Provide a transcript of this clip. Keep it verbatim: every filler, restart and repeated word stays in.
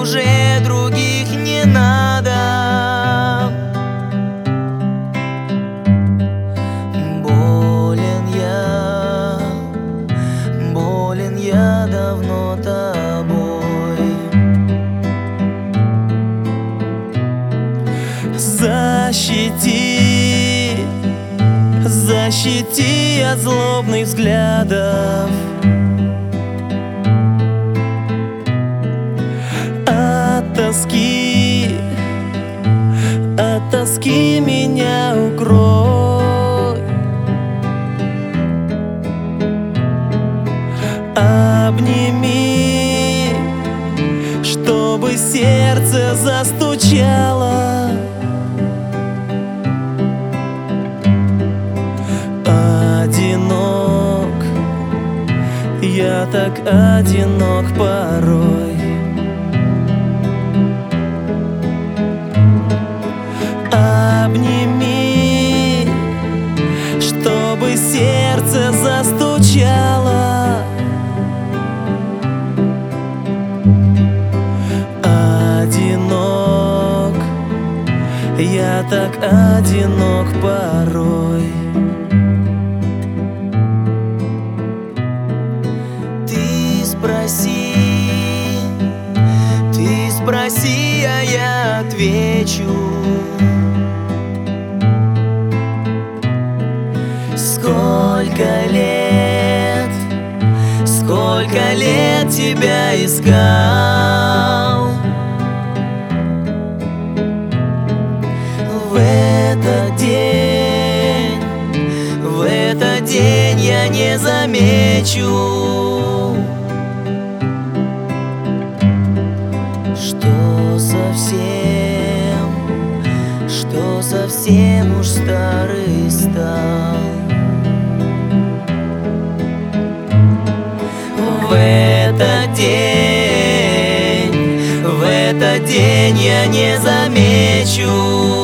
уже других не надо. Болен я, болен я давно тобой. Защити, защити от злобных взглядов, от тоски, от тоски меня укрой. Обними, чтобы сердце застучало. Одинок, я так одинок порой. Обними, чтобы сердце застучало. Одинок, я так одинок порой. Ты спроси, ты спроси, а я отвечу. Сколько лет, сколько лет тебя искал. В этот день, в этот день я не замечу, что совсем, что совсем уж старый стал. В этот день, в этот день я не замечу,